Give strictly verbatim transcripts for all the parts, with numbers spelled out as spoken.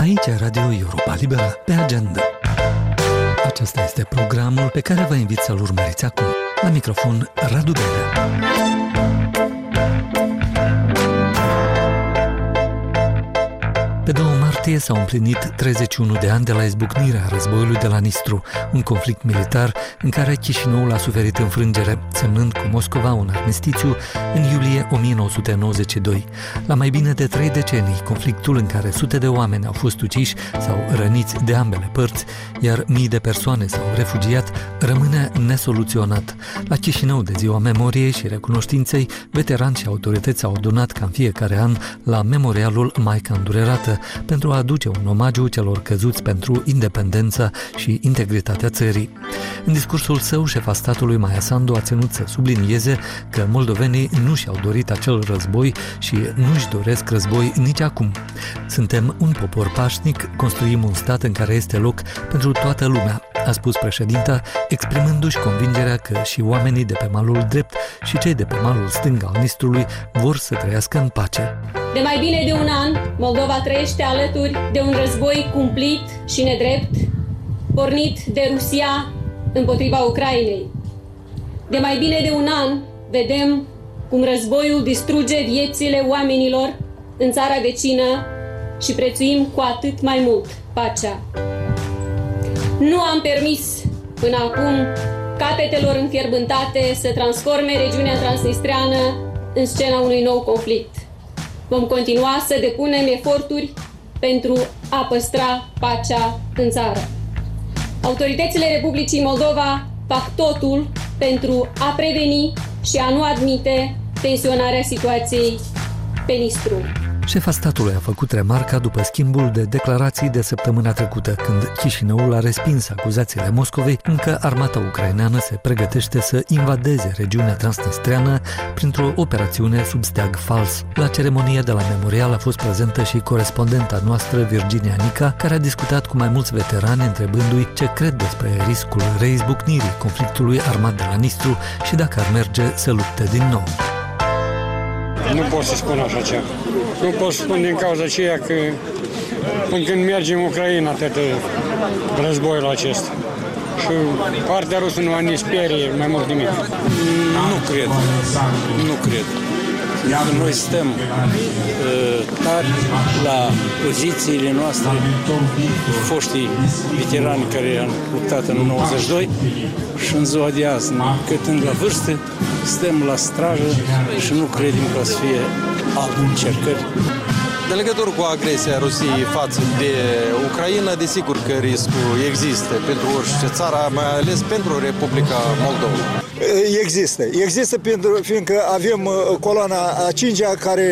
Aici Radio Europa Liberă, pe agenda. Acesta este programul pe care vă invit să-l urmăriți acum. La microfon, Radu Belea. Pe două martie s-au împlinit treizeci și unu de ani de la izbucnirea războiului de la Nistru, un conflict militar în care Chișinăul a suferit înfrângere, semnând cu Moscova un armistițiu în iulie o mie nouă sute nouăzeci și doi. La mai bine de trei decenii, conflictul în care sute de oameni au fost uciși sau răniți de ambele părți, iar mii de persoane s-au refugiat, rămâne nesoluționat. La Chișinău, de Ziua Memoriei și Recunoștinței, veterani și autorități au adunat ca în fiecare an la memorialul Maica Îndurerată, pentru a aduce un omagiu celor căzuți pentru independența și integritatea țării. În discursul său, șefa statului Maia Sandu a ținut să sublinieze că moldovenii nu și-au dorit acel război și nu-și doresc război nici acum. Suntem un popor pașnic, construim un stat în care este loc pentru toată lumea, a spus președinta, exprimându-și convingerea că și oamenii de pe malul drept și cei de pe malul stâng al Nistrului vor să trăiască în pace. De mai bine de un an, Moldova trăiește alături de un război cumplit și nedrept, pornit de Rusia împotriva Ucrainei. De mai bine de un an, vedem cum războiul distruge viețile oamenilor în țara vecină și prețuim cu atât mai mult pacea. Nu am permis până acum capetelor înfierbântate să transforme regiunea transnistreană în scena unui nou conflict. Vom continua să depunem eforturi pentru a păstra pacea în țară. Autoritățile Republicii Moldova fac totul pentru a preveni și a nu admite tensionarea situației pe Nistru. Șefa statului a făcut remarca după schimbul de declarații de săptămâna trecută, când Chișinăul a respins acuzațiile Moscovei că armata ucraineană se pregătește să invadeze regiunea transnistreană printr-o operațiune sub steag fals. La ceremonie de la memorial a fost prezentă și corespondenta noastră, Virginia Nica, care a discutat cu mai mulți veterani, întrebându-i ce cred despre riscul reizbucnirii conflictului armat de la Nistru și dacă ar merge să lupte din nou. Nu pot să spun așa ceva. Nu pot să spun din cauza aceea că până când mergem în Ucraina, atât războiul acesta. Și partea rusă nu a nici sperie mai mult nimic. Nu cred. Nu cred. Noi stăm uh, tari la pozițiile noastre, foștii veterani care au luptat în nouăzeci și doi și în ziua de azi, cătând la vârstă, stăm la strajă și nu credem că o să fie alte încercări. De legătură cu agresia Rusiei față de Ucraina, desigur că riscul există pentru orice țară, mai ales pentru Republica Moldova. Există. Există pentru, fiindcă avem coloana a cincea care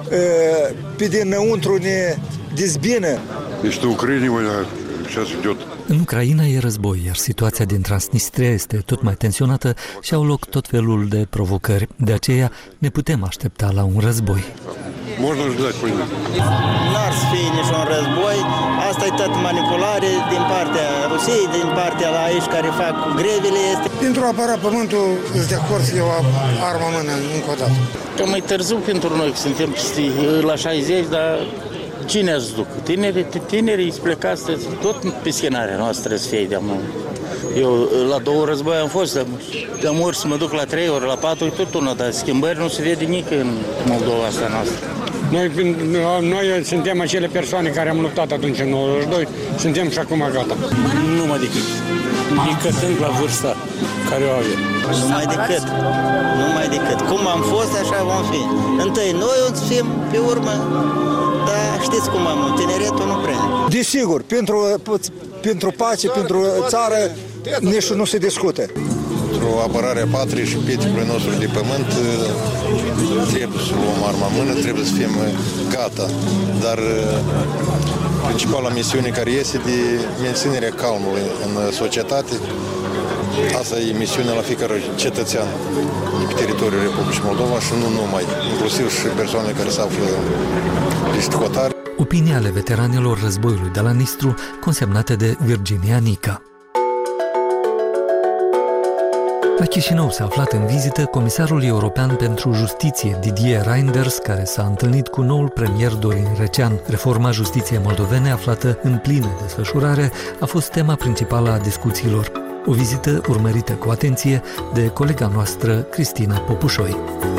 pe dinăuntru ne dezbină. Este Ucraina, сейчас идет. În Ucraina e război, iar situația din Transnistria este tot mai tensionată și au loc tot felul de provocări. De aceea ne putem aștepta la un război. Можно ждать войны. N-ar să fie niciun război. Asta e tot manipulare din partea Rusiei, din partea la aici care fac grevele. Este... Pentru a apăra pământul, îți de acord să iau arma în mână încă o dată. Că mai târziu pentru noi, că suntem la șaizeci, dar cine ați duc? Tinerii, tinerii plecați tot pe scenarea noastră să fie de amă. Eu la două război am fost, am ori să mă duc la trei ori, la patru ori, tot una, dar schimbări nu se vede nici în Moldova asta noastră. Noi, noi suntem acele persoane care am luptat atunci în nouăzeci și doi, suntem și acum gata. Nu mă decât, nicătând la vârsta care o avem. Nu mai decât, nu mai decât. Cum am fost, așa vom fi. Întâi noi o să fim, pe urmă, dar știți cum am, tineretul nu prea. Desigur, pentru, pentru pace, pentru țară, nici nu se discută. Pentru apărarea patriei și pieticului nostru de pământ trebuie să luăm arma în mână, trebuie să fim gata. Dar principala misiune care este de menținerea calmului în societate, asta e misiunea la fiecare cetățean de pe teritoriul Republicii Moldova și nu numai, inclusiv și persoanele care se află niște hotari. Opinii ale veteranilor războiului de la Nistru, consemnate de Virginia Nica. La Chișinău s-a aflat în vizită comisarul european pentru justiție Didier Reynders, care s-a întâlnit cu noul premier Dorin Recean. Reforma justiției moldovene, aflată în plină desfășurare, a fost tema principală a discuțiilor. O vizită urmărită cu atenție de colega noastră Cristina Popușoi.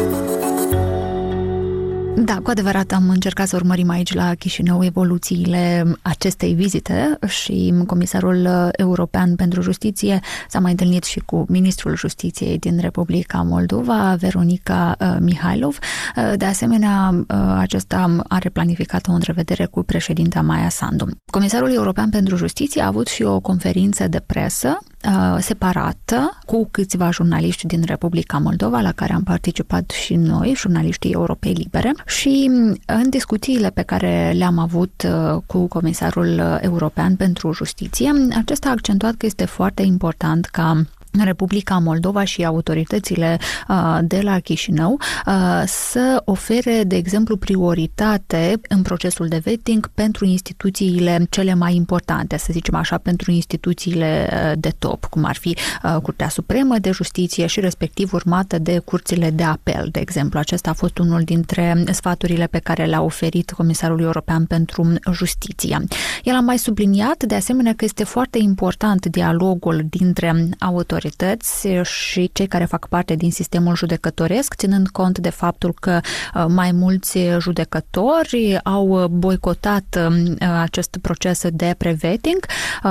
Da, cu adevărat am încercat să urmărim aici la Chișinău evoluțiile acestei vizite și comisarul european pentru justiție s-a mai întâlnit și cu ministrul justiției din Republica Moldova, Veronica Mihailov. De asemenea, acesta are planificat o întrevedere cu președinta Maia Sandu. Comisarul european pentru justiție a avut și o conferință de presă separată cu câțiva jurnaliști din Republica Moldova, la care am participat și noi, jurnaliștii Europei Libere, și în discuțiile pe care le-am avut cu comisarul european pentru justiție, acesta a accentuat că este foarte important ca Republica Moldova și autoritățile uh, de la Chișinău uh, să ofere, de exemplu, prioritate în procesul de vetting pentru instituțiile cele mai importante, să zicem așa, pentru instituțiile uh, de top, cum ar fi uh, Curtea Supremă de Justiție și respectiv urmată de curțile de apel, de exemplu. Acesta a fost unul dintre sfaturile pe care le-a oferit Comisarul European pentru Justiție. El a mai subliniat, de asemenea, că este foarte important dialogul dintre autorități și cei care fac parte din sistemul judecătoresc, ținând cont de faptul că mai mulți judecători au boicotat acest proces de pre-vetting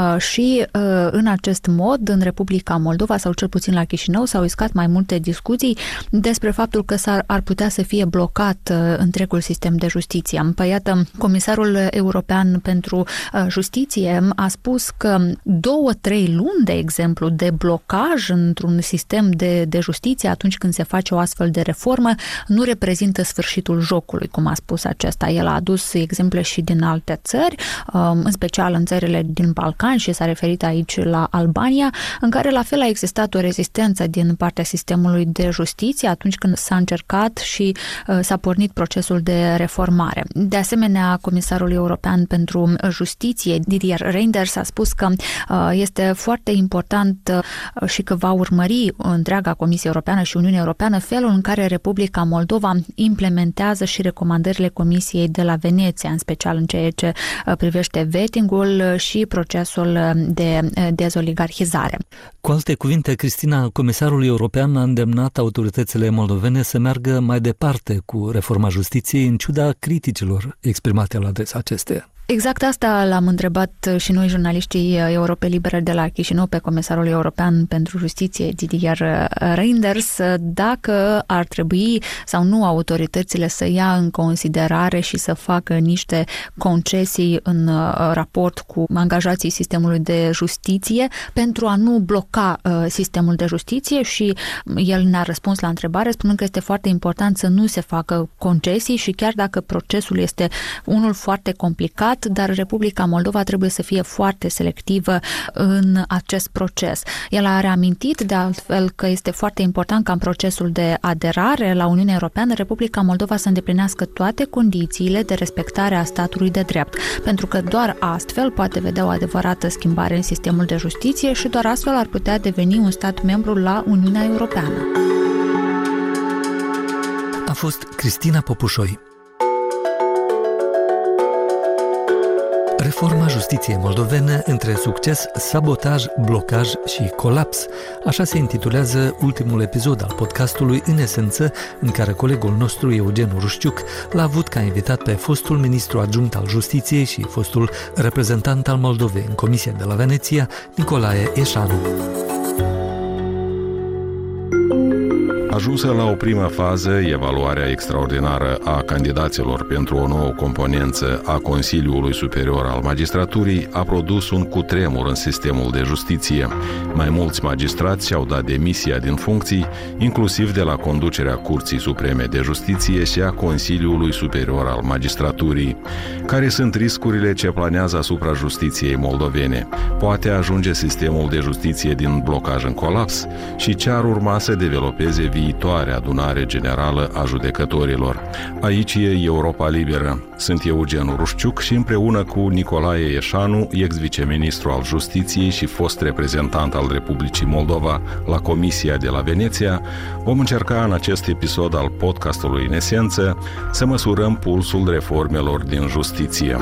și în acest mod, în Republica Moldova, sau cel puțin la Chișinău, s-au iscat mai multe discuții despre faptul că s-ar, ar putea să fie blocat întregul sistem de justiție. Păi iată, Comisarul European pentru Justiție a spus că două, trei luni, de exemplu, de blocaj într-un sistem de, de justiție atunci când se face o astfel de reformă nu reprezintă sfârșitul jocului, cum a spus acesta. El a adus exemple și din alte țări, în special în țările din Balcani, și s-a referit aici la Albania, în care la fel a existat o rezistență din partea sistemului de justiție atunci când s-a încercat și s-a pornit procesul de reformare. De asemenea, Comisarul European pentru Justiție, Didier Reynders, a spus că este foarte important și că va urmări întreaga Comisie Europeană și Uniunea Europeană felul în care Republica Moldova implementează și recomandările Comisiei de la Veneția, în special în ceea ce privește vetting-ul și procesul de dezoligarhizare. Cu alte cuvinte, Cristina, Comisarul European a îndemnat autoritățile moldovene să meargă mai departe cu reforma justiției, în ciuda criticilor exprimate la adresa acesteia. Exact asta l-am întrebat și noi, jurnaliștii Europei Libere de la Chișinău, pe Comisarul European pentru Justiție, Didier Reynders, dacă ar trebui sau nu autoritățile să ia în considerare și să facă niște concesii în raport cu angajații sistemului de justiție pentru a nu bloca sistemul de justiție, și el ne-a răspuns la întrebare spunând că este foarte important să nu se facă concesii și chiar dacă procesul este unul foarte complicat, dar Republica Moldova trebuie să fie foarte selectivă în acest proces. El a reamintit de altfel că este foarte important ca în procesul de aderare la Uniunea Europeană Republica Moldova să îndeplinească toate condițiile de respectare a statului de drept, pentru că doar astfel poate vedea o adevărată schimbare în sistemul de justiție și doar astfel ar putea deveni un stat membru la Uniunea Europeană. A fost Cristina Popușoi. Reforma justiției moldovene între succes, sabotaj, blocaj și colaps. Așa se intitulează ultimul episod al podcastului În Esență, în care colegul nostru Eugen Urușciuc l-a avut ca invitat pe fostul ministru adjunct al justiției și fostul reprezentant al Moldovei în Comisia de la Veneția, Nicolae Eșanu. Ajunsă la o primă fază, evaluarea extraordinară a candidaților pentru o nouă componență a Consiliului Superior al Magistraturii a produs un cutremur în sistemul de justiție. Mai mulți magistrați și-au dat demisia din funcții, inclusiv de la conducerea Curții Supreme de Justiție și a Consiliului Superior al Magistraturii. Care sunt riscurile ce planează asupra justiției moldovene? Poate ajunge sistemul de justiție din blocaj în colaps? Și ce ar urma să developeze viitorul viitoare adunare generală a judecătorilor. Aici e Europa Liberă. Sunt Eugen Rușciuc și împreună cu Nicolae Eșanu, ex-viceministru al Justiției și fost reprezentant al Republicii Moldova la Comisia de la Veneția, vom încerca în acest episod al podcastului În Esență să măsurăm pulsul reformelor din justiție.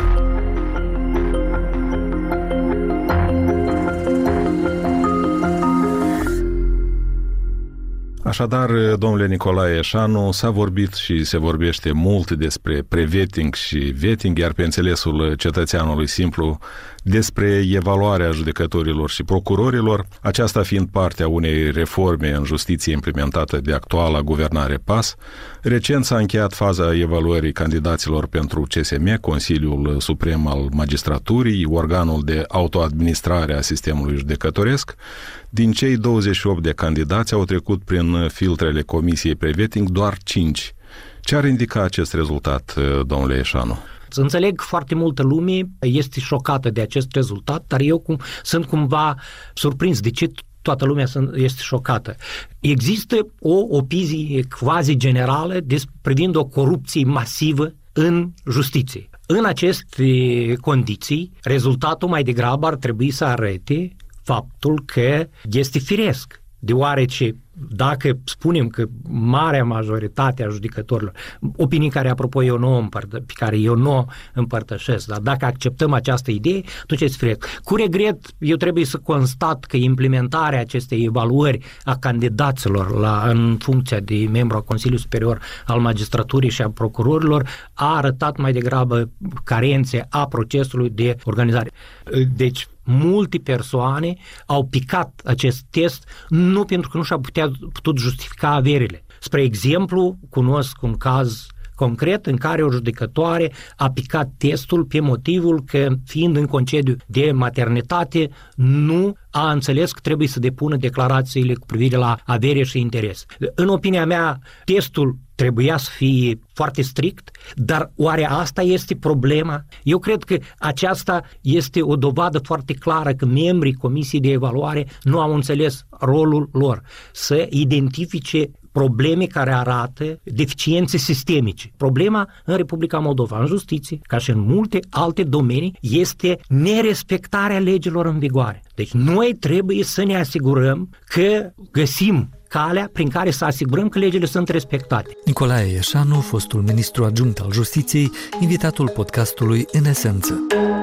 Așadar, domnule Nicolae Eșanu, s-a vorbit și se vorbește mult despre pre-vetting și vetting, iar pe înțelesul cetățeanului simplu despre evaluarea judecătorilor și procurorilor, aceasta fiind partea unei reforme în justiție implementată de actuala guvernare P A S. Recent s-a încheiat faza evaluării candidaților pentru C S M, Consiliul Suprem al Magistraturii, organul de autoadministrare a sistemului judecătoresc. Din cei douăzeci și opt de candidați au trecut prin filtrele Comisiei Pre-vetting doar cinci. Ce ar indica acest rezultat, domnule Eșanu? Înțeleg, foarte multă lume este șocată de acest rezultat, dar eu cum, sunt cumva surprins de ce toată lumea este șocată. Există o opinie quasi generală privind o corupție masivă în justiție. În aceste condiții, rezultatul mai degrabă ar trebui să arate faptul că este firesc, deoarece dacă spunem că marea majoritate a judecătorilor, opinii care, apropo, eu nu împărtă, pe care eu nu împărtășesc, dar dacă acceptăm această idee, atunci este firesc. Cu regret, eu trebuie să constat că implementarea acestei evaluări a candidaților la, în funcția de membru al Consiliului Superior al Magistraturii și a procurorilor a arătat mai degrabă carențe a procesului de organizare. Deci, multe persoane au picat acest test nu pentru că nu și-au putea, putut justifica averile. Spre exemplu, cunosc un caz concret în care o judecătoare a picat testul pe motivul că, fiind în concediu de maternitate, nu a înțeles că trebuie să depună declarațiile cu privire la avere și interes. În opinia mea, testul trebuia să fie foarte strict, dar oare asta este problema? Eu cred că aceasta este o dovadă foarte clară că membrii Comisiei de Evaluare nu au înțeles rolul lor, să identifice probleme care arată deficiențe sistemice. Problema în Republica Moldova, în justiție, ca și în multe alte domenii, este nerespectarea legilor în vigoare. Deci noi trebuie să ne asigurăm că găsim calea prin care să asigurăm că legile sunt respectate. Nicolae Eșanu, fostul ministru adjunct al Justiției, invitatul podcastului În Esență.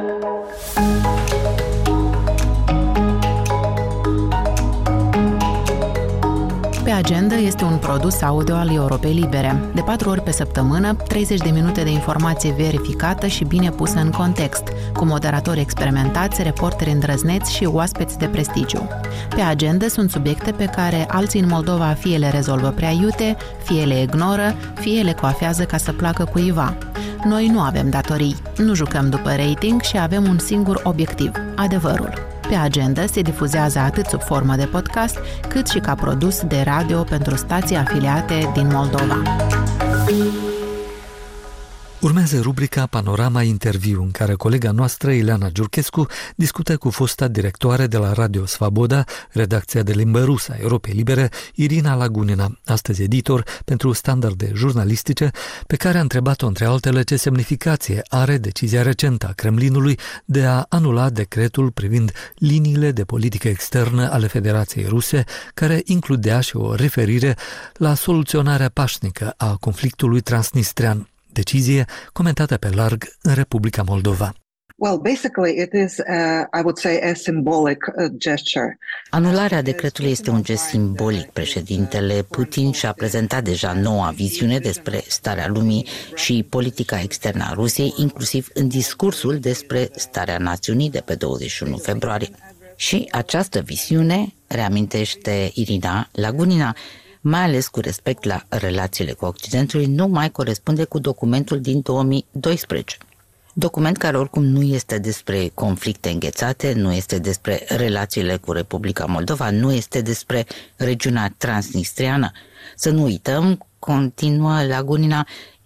Pe agenda este un produs audio al Europei Libere. De patru ori pe săptămână, treizeci de minute de informație verificată și bine pusă în context, cu moderatori experimentați, reporteri îndrăzneți și oaspeți de prestigiu. Pe agenda sunt subiecte pe care alții în Moldova fie le rezolvă prea iute, fie le ignoră, fie le coafează ca să placă cuiva. Noi nu avem datorii, nu jucăm după rating și avem un singur obiectiv, adevărul. Pe agenda se difuzează atât sub formă de podcast, cât și ca produs de radio pentru stații afiliate din Moldova. Urmează rubrica Panorama Interviu, în care colega noastră, Ileana Giurchescu, discută cu fosta directoare de la Radio Svaboda, redacția de limbă rusă a Europei Libere, Irina Lagunina, astăzi editor pentru standarde jurnalistice, pe care a întrebat-o, între altele, ce semnificație are decizia recentă a Kremlinului de a anula decretul privind liniile de politică externă ale Federației Ruse, care includea și o referire la soluționarea pașnică a conflictului transnistrean. Decizie comentată pe larg în Republica Moldova. Well, basically it is, uh, I would say, a symbolic uh, gesture. Anularea decretului este un gest simbolic. Președintele Putin și-a prezentat deja noua viziune despre starea lumii și politica externă a Rusiei, inclusiv în discursul despre starea națiunii de pe douăzeci și unu februarie. Și această viziune, reamintește Irina Lagunina, mai ales cu respect la relațiile cu Occidentul, nu mai corespunde cu documentul din două mii doisprezece. Document care oricum nu este despre conflicte înghețate, nu este despre relațiile cu Republica Moldova, nu este despre regiunea transnistriană. Să nu uităm, continuă Lagunina,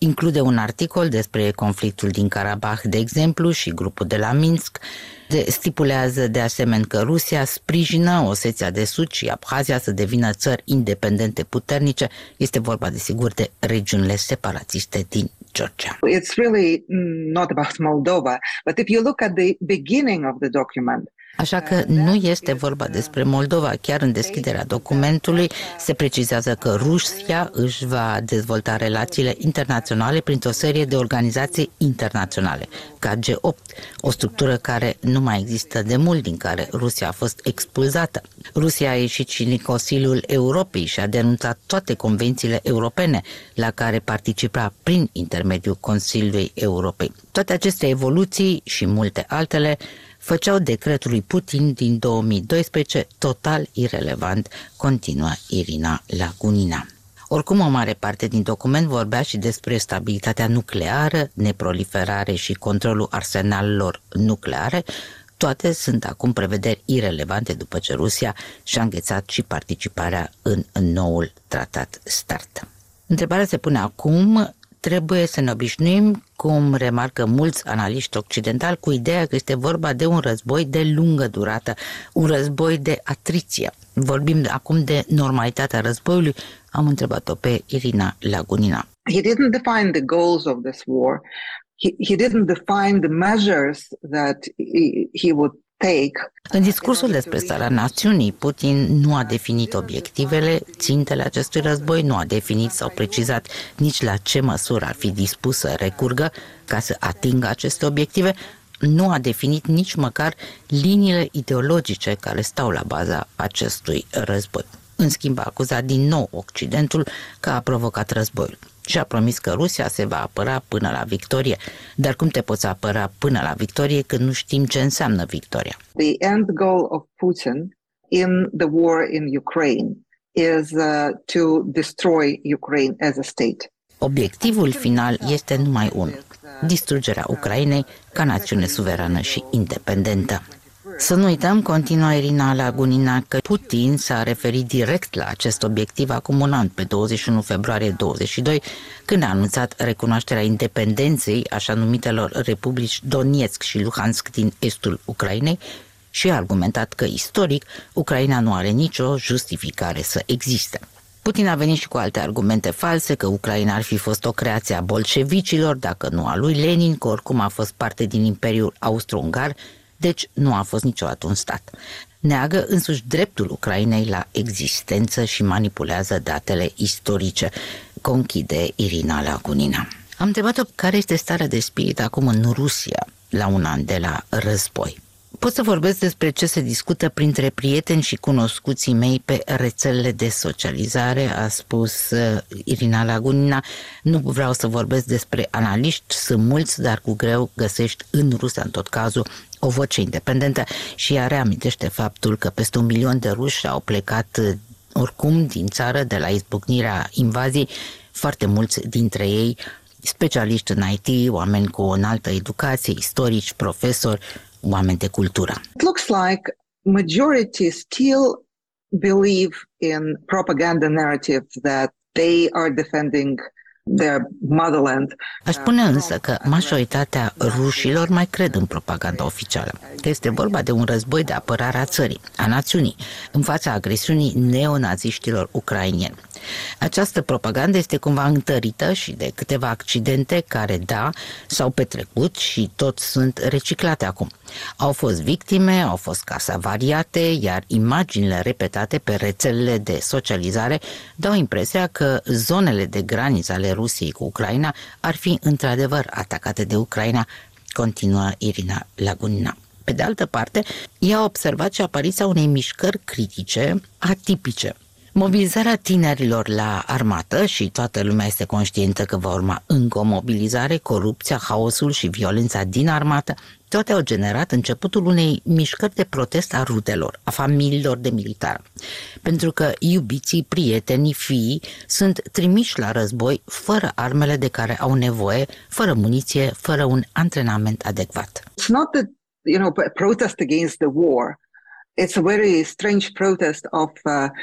Include un articol despre conflictul din Karabakh, de exemplu, și grupul de la Minsk. De, stipulează de asemenea că Rusia sprijină Osetia de Sud și Abhazia să devină țări independente puternice. Este vorba, desigur, de regiunile separatiste din Georgia. It's really not about Moldova, but if you look at the beginning of the document, Așa că nu este vorba despre Moldova. Chiar în deschiderea documentului se precizează că Rusia își va dezvolta relațiile internaționale printr-o serie de organizații internaționale, ca G opt, o structură care nu mai există de mult, din care Rusia a fost expulzată. Rusia a ieșit și din Consiliul Europei și a denunțat toate convențiile europene la care participa prin intermediul Consiliului Europei. Toate aceste evoluții și multe altele făceau decretul lui Putin din două mii doisprezece total irelevant, continuă Irina Lagunina. Oricum, o mare parte din document vorbea și despre stabilitatea nucleară, neproliferare și controlul arsenalelor nucleare. Toate sunt acum prevederi irelevante după ce Rusia și-a înghețat și participarea în, în noul tratat START. Întrebarea se pune acum: trebuie să ne obișnuim, cum remarcă mulți analiști occidentali, cu ideea că este vorba de un război de lungă durată, un război de atriție. Vorbim acum de normalitatea războiului. Am întrebat-o pe Irina Lagunina. He didn't define the goals of this war. He, he didn't define the measures that he, he would take. În discursul despre starea națiunii, Putin nu a definit obiectivele, țintele acestui război, nu a definit sau precizat nici la ce măsură ar fi dispus să recurgă ca să atingă aceste obiective, nu a definit nici măcar liniile ideologice care stau la baza acestui război. În schimb, a acuzat din nou Occidentul că a provocat războiul și a promis că Rusia se va apăra până la victorie. Dar cum te poți apăra până la victorie când nu știm ce înseamnă victoria? The end goal of Putin in the war in Ukraine is uh, to destroy Ukraine as a state. Obiectivul final este numai unul: distrugerea Ucrainei ca națiune suverană și independentă. Să nu uităm, continuă Irina Lagunina, că Putin s-a referit direct la acest obiectiv acum un an, pe douăzeci și unu februarie douăzeci și doi, când a anunțat recunoașterea independenței așa numitelor republici Donetsk și Luhansk din estul Ucrainei și a argumentat că, istoric, Ucraina nu are nicio justificare să existe. Putin a venit și cu alte argumente false, că Ucraina ar fi fost o creație a bolșevicilor, dacă nu a lui Lenin, că oricum a fost parte din Imperiul Austro-Ungar, deci nu a fost niciodată un stat. Neagă însuși dreptul Ucrainei la existență și manipulează datele istorice, conchide Irina Lagunina. Am întrebat-o care este starea de spirit acum în Rusia, la un an de la război. Pot să vorbesc despre ce se discută printre prieteni și cunoscuții mei pe rețelele de socializare, a spus Irina Lagunina. Nu vreau să vorbesc despre analiști, sunt mulți, dar cu greu găsești în Rusia, în tot cazul, o voce independentă, și ea reamintește faptul că peste un milion de ruși au plecat oricum din țară de la izbucnirea invaziei, foarte mulți dintre ei specialiști în I T, oameni cu o înaltă educație, istorici, profesori, oameni de cultură. It looks like majority still believe in propaganda narrative that they are defending their motherland. Aș spune însă că majoritatea rușilor mai cred în propaganda oficială, că este vorba de un război de apărare a țării, a națiunii, în fața agresiunii neonaziștilor ucrainieni. Această propagandă este cumva întărită și de câteva accidente care, da, s-au petrecut și tot sunt reciclate acum. Au fost victime, au fost case avariate, iar imaginile repetate pe rețelele de socializare dau impresia că zonele de graniță ale Rusiei cu Ucraina ar fi într-adevăr atacate de Ucraina, continuă Irina Lagunina. Pe de altă parte, ea a observat și apariția unei mișcări critice atipice. Mobilizarea tinerilor la armată, și toată lumea este conștientă că va urma încă o mobilizare, corupția, haosul și violența din armată, toate au generat începutul unei mișcări de protest a rudelor, a familiilor de militar. Pentru că iubiții, prietenii, fiii sunt trimiși la război fără armele de care au nevoie, fără muniție, fără un antrenament adecvat. It's not that, you know, protest against the war. It's a very strange protest of uh,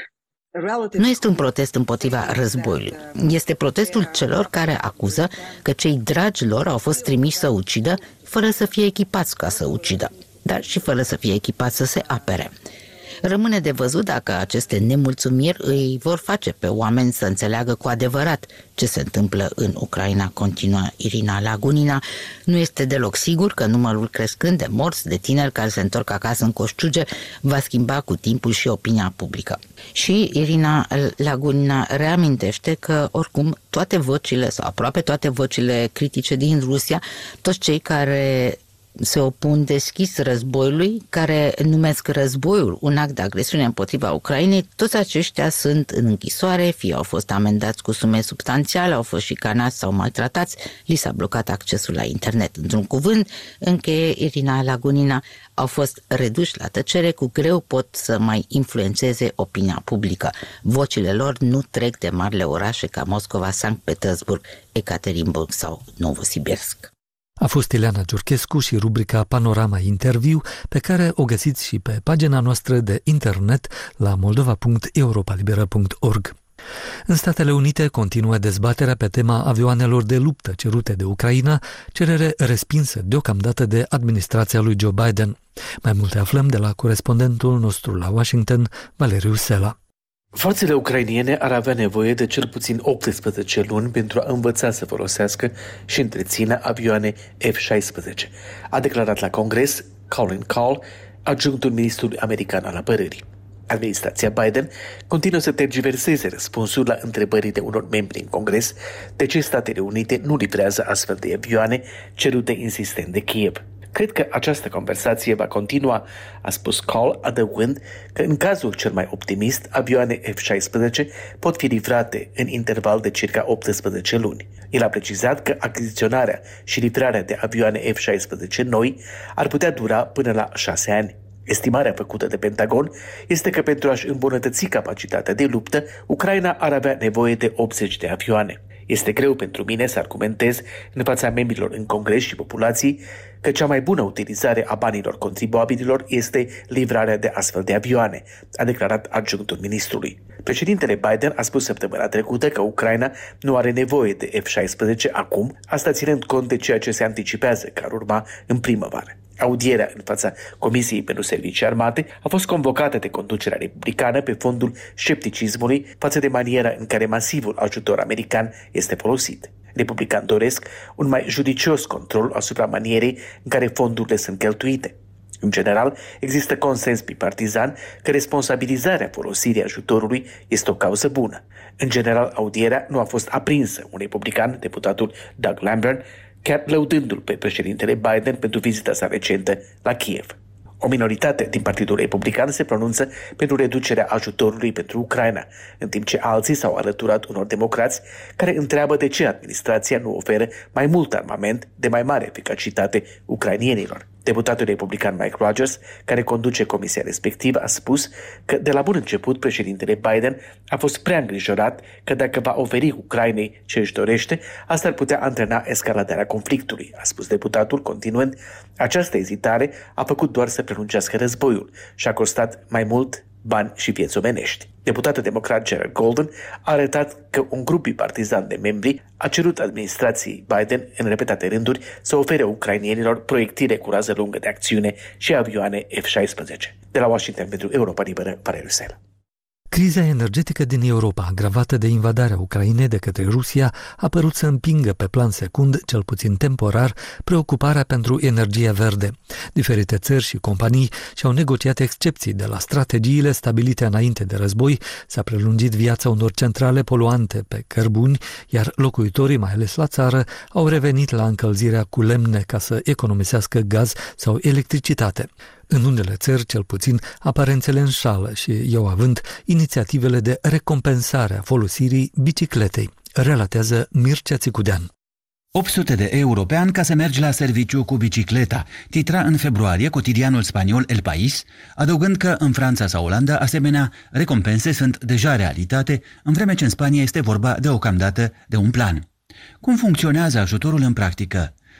Nu este un protest împotriva războiului. Este protestul celor care acuză că cei dragi lor au fost trimiși să ucidă fără să fie echipați ca să ucidă, dar și fără să fie echipați să se apere. Rămâne de văzut dacă aceste nemulțumiri îi vor face pe oameni să înțeleagă cu adevărat ce se întâmplă în Ucraina, continuă Irina Lagunina. Nu este deloc sigur că numărul crescând de morți, de tineri care se întorc acasă în coșciuge, va schimba cu timpul și opinia publică. Și Irina Lagunina reamintește că oricum toate vocile, sau aproape toate vocile critice din Rusia, toți cei care se opun deschis războiului, care numesc războiul un act de agresiune împotriva Ucrainei, toți aceștia sunt în închisoare, fie au fost amendați cu sume substanțiale, au fost șicanați sau maltratați, li s-a blocat accesul la internet. Într-un cuvânt, încheie Irina Lagunina, au fost reduși la tăcere, cu greu pot să mai influențeze opinia publică. Vocile lor nu trec de marile orașe ca Moscova, Sankt Petersburg, Ekaterinburg sau Novosibirsk. A fost Ileana Giurchescu și rubrica Panorama Interviu, pe care o găsiți și pe pagina noastră de internet la moldova punct europa liberă punct org. În Statele Unite continuă dezbaterea pe tema avioanelor de luptă cerute de Ucraina, cerere respinsă deocamdată de administrația lui Joe Biden. Mai multe aflăm de la corespondentul nostru la Washington, Valeriu Sela. Forțele ucrainene ar avea nevoie de cel puțin optsprezece luni pentru a învăța să folosească și întrețină avioane F șaisprezece, a declarat la Congres Colin Kahl, adjunctul ministrului american al apărării. Administrația Biden continuă să tergiverseze răspunsul la întrebările unor membri în Congres de ce Statele Unite nu livrează astfel de avioane cerute insistent de Kiev. Cred că această conversație va continua, a spus Kahl, adăugând că în cazul cel mai optimist, avioane F șaisprezece pot fi livrate în interval de circa optsprezece luni. El a precizat că achiziționarea și livrarea de avioane F șaisprezece noi ar putea dura până la șase ani. Estimarea făcută de Pentagon este că pentru a-și îmbunătăți capacitatea de luptă, Ucraina ar avea nevoie de optzeci de avioane. Este greu pentru mine să argumentez în fața membrilor în Congres și populații că cea mai bună utilizare a banilor contribuabililor este livrarea de astfel de avioane, a declarat adjunctul ministrului. Președintele Biden a spus săptămâna trecută că Ucraina nu are nevoie de F șaisprezece acum, asta ținând cont de ceea ce se anticipează că ar urma în primăvară. Audierea în fața Comisiei pentru Servicii Armate a fost convocată de conducerea republicană pe fondul scepticismului față de maniera în care masivul ajutor american este folosit. Republicani doresc un mai judicios control asupra manierei în care fondurile sunt cheltuite. În general, există consens bipartizan că responsabilizarea folosirii ajutorului este o cauză bună. În general, audierea nu a fost aprinsă. Un republican, deputatul Doug Lambert, chiar lăudându-l pe președintele Biden pentru vizita sa recentă la Kiev. O minoritate din Partidul Republican se pronunță pentru reducerea ajutorului pentru Ucraina, în timp ce alții s-au alăturat unor democrați care întreabă de ce administrația nu oferă mai mult armament de mai mare eficacitate ucrainienilor. Deputatul republican Mike Rogers, care conduce comisia respectivă, a spus că de la bun început președintele Biden a fost prea îngrijorat că dacă va oferi Ucrainei ce își dorește, asta ar putea antrena escaladarea conflictului, a spus deputatul, continuând: această ezitare a făcut doar să prelungească războiul și a costat mai mult bani și vieți omenești. Deputatul democrat Gerald Golden a arătat că un grup bipartizan de membri a cerut administrației Biden în repetate rânduri să ofere ucrainienilor proiectile cu rază lungă de acțiune și avioane F șaisprezece. De la Washington pentru Europa Liberă, Valeriu Sela. Criza energetică din Europa, agravată de invadarea Ucrainei de către Rusia, a părut să împingă pe plan secund, cel puțin temporar, preocuparea pentru energia verde. Diferite țări și companii și-au negociat excepții de la strategiile stabilite înainte de război, s-a prelungit viața unor centrale poluante pe cărbuni, iar locuitorii, mai ales la țară, au revenit la încălzirea cu lemne ca să economisească gaz sau electricitate. În unele țări, cel puțin, aparențele înșală și iau avânt inițiativele de recompensare a folosirii bicicletei, relatează Mircea Țicudean. opt sute de euro pe an ca să mergi la serviciu cu bicicleta, titra în februarie cotidianul spaniol El País, adăugând că în Franța sau Olanda asemenea recompense sunt deja realitate, în vreme ce în Spania este vorba deocamdată de un plan. Cum funcționează ajutorul în practică?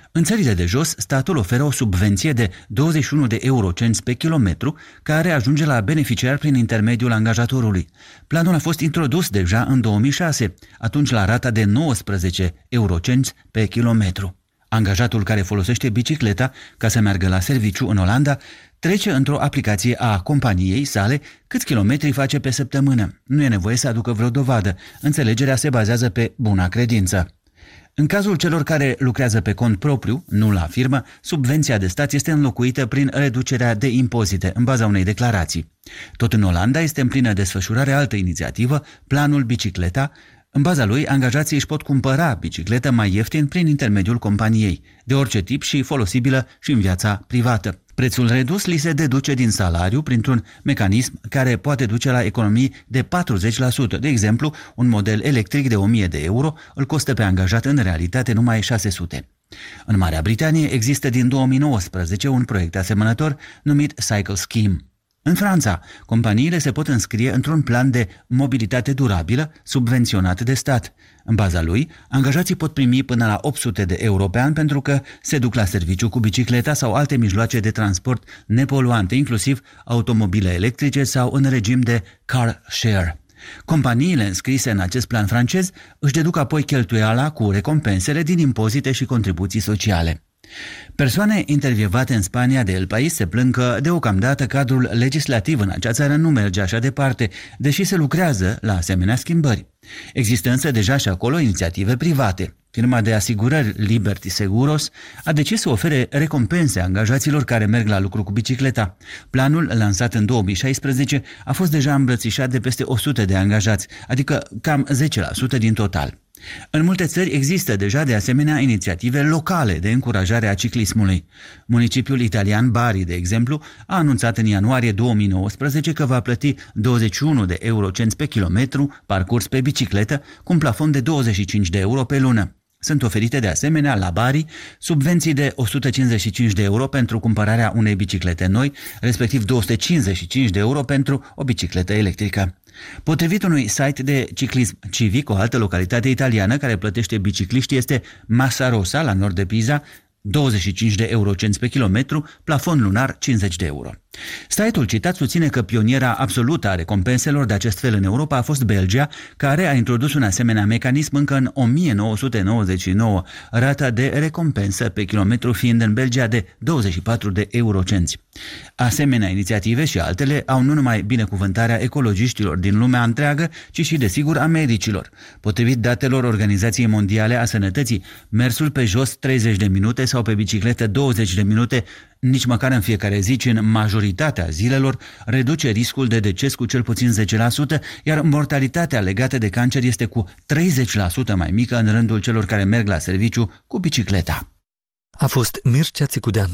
În țările de jos, statul oferă o subvenție de douăzeci și unu de eurocenți pe kilometru, care ajunge la beneficiar prin intermediul angajatorului. Planul a fost introdus deja în două mii șase, atunci la rata de nouăsprezece eurocenți pe kilometru. Angajatul care folosește bicicleta ca să meargă la serviciu în Olanda trece într-o aplicație a companiei sale câți kilometri face pe săptămână. Nu e nevoie să aducă vreo dovadă. Înțelegerea se bazează pe buna credință. În cazul celor care lucrează pe cont propriu, nu la firmă, subvenția de stat este înlocuită prin reducerea de impozite în baza unei declarații. Tot în Olanda este în plină desfășurare altă inițiativă, Planul Bicicleta. În baza lui, angajații își pot cumpăra bicicletă mai ieftin prin intermediul companiei, de orice tip și folosibilă și în viața privată. Prețul redus li se deduce din salariu printr-un mecanism care poate duce la economii de patruzeci la sută. De exemplu, un model electric de o mie de euro îl costă pe angajat în realitate numai șase sute. În Marea Britanie există din două mii nouăsprezece un proiect asemănător numit Cycle Scheme. În Franța, companiile se pot înscrie într-un plan de mobilitate durabilă subvenționat de stat. În baza lui, angajații pot primi până la opt sute de euro pe an pentru că se duc la serviciu cu bicicleta sau alte mijloace de transport nepoluante, inclusiv automobile electrice sau în regim de car share. Companiile înscrise în acest plan francez își deduc apoi cheltuiala cu recompensele din impozite și contribuții sociale. Persoane intervievate în Spania de El País se plâng că deocamdată cadrul legislativ în acea țară nu merge așa departe, deși se lucrează la asemenea schimbări. Există însă deja și acolo inițiative private. Firma de asigurări Liberty Seguros a decis să ofere recompense angajaților care merg la lucru cu bicicleta. Planul, lansat în două mii șaisprezece, a fost deja îmbrățișat de peste o sută de angajați, adică cam zece la sută din total. În multe țări există deja de asemenea inițiative locale de încurajare a ciclismului. Municipiul italian Bari, de exemplu, a anunțat în ianuarie două mii nouăsprezece că va plăti douăzeci și unu de eurocenți pe kilometru parcurs pe bicicletă, cu un plafon de douăzeci și cinci de euro pe lună. Sunt oferite de asemenea la Bari subvenții de o sută cincizeci și cinci de euro pentru cumpărarea unei biciclete noi, respectiv două sute cincizeci și cinci de euro pentru o bicicletă electrică. Potrivit unui site de ciclism civic, o altă localitate italiană care plătește bicicliști este Massarosa, la nord de Pisa, douăzeci și cinci de eurocenți pe kilometru, plafon lunar cincizeci de euro. Site-ul citat susține că pioniera absolută a recompenselor de acest fel în Europa a fost Belgia, care a introdus un asemenea mecanism încă în o mie nouă sute nouăzeci și nouă, rata de recompensă pe kilometru fiind în Belgia de douăzeci și patru de eurocenți. Asemenea inițiative și altele au nu numai binecuvântarea ecologiștilor din lumea întreagă, ci și, desigur, a medicilor. Potrivit datelor Organizației Mondiale a Sănătății, mersul pe jos treizeci de minute sau pe bicicletă douăzeci de minute, nici măcar în fiecare zi, ci în majoritatea zilelor, reduce riscul de deces cu cel puțin zece la sută, iar mortalitatea legată de cancer este cu treizeci la sută mai mică în rândul celor care merg la serviciu cu bicicleta. A fost Mircea Țicudean.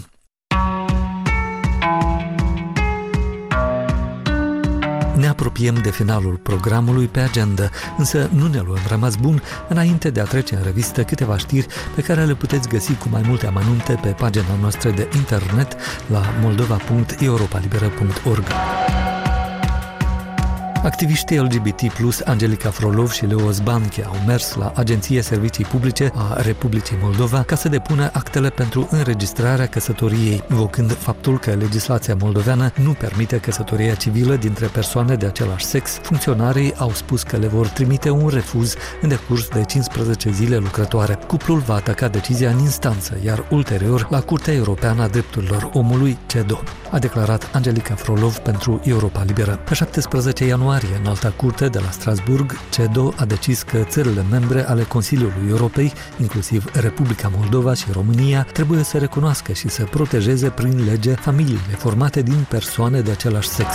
Ne apropiem de finalul programului pe agenda, însă nu ne luăm rămas bun înainte de a trece în revistă câteva știri pe care le puteți găsi cu mai multe amănunte pe pagina noastră de internet la moldova punct europa liberă punct org. Activiștii L G B T plus, Angelica Frolov și Leo Zbanche au mers la Agenția Servicii Publice a Republicii Moldova ca să depună actele pentru înregistrarea căsătoriei, invocând faptul că legislația moldoveană nu permite căsătoria civilă dintre persoane de același sex. Funcționarii au spus că le vor trimite un refuz în decurs de cincisprezece zile lucrătoare. Cuplul va ataca decizia în instanță, iar ulterior la Curtea Europeană a Drepturilor Omului, C E D O, a declarat Angelica Frolov pentru Europa Liberă. Pe șaptesprezece ianuarie, în alta curte de la Strasburg, C E D O a decis că țările membre ale Consiliului Europei, inclusiv Republica Moldova și România, trebuie să recunoască și să protejeze prin lege familiile formate din persoane de același sex.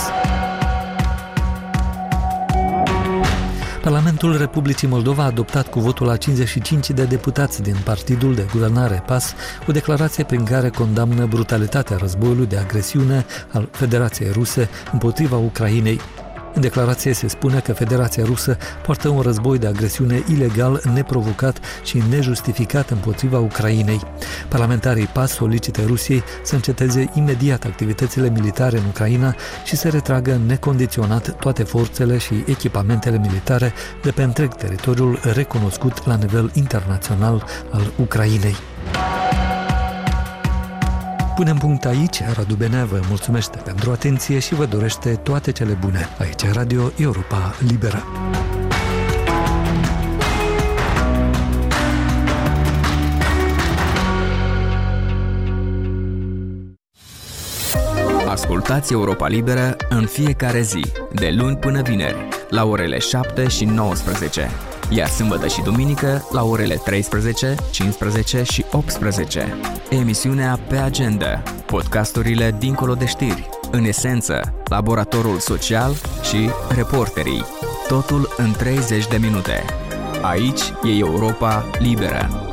Parlamentul Republicii Moldova a adoptat cu votul a cincizeci și cinci de deputați din partidul de guvernare P A S o declarație prin care condamnă brutalitatea războiului de agresiune al Federației Ruse împotriva Ucrainei. În declarație se spune că Federația Rusă poartă un război de agresiune ilegal, neprovocat și nejustificat împotriva Ucrainei. Parlamentarii P A S solicită Rusiei să înceteze imediat activitățile militare în Ucraina și să retragă necondiționat toate forțele și echipamentele militare de pe întreg teritoriul recunoscut la nivel internațional al Ucrainei. Punem punct aici. Radu Benea vă mulțumește pentru atenție și vă dorește toate cele bune. Aici Radio Europa Liberă. Ascultați Europa Liberă în fiecare zi, de luni până vineri, la orele șapte și nouăsprezece, iar sâmbătă și duminică la orele treisprezece, cincisprezece și optsprezece. Emisiunea Pe Agenda, podcasturile dincolo de știri, în esență, laboratorul social și reporterii. Totul în treizeci de minute. Aici e Europa Liberă.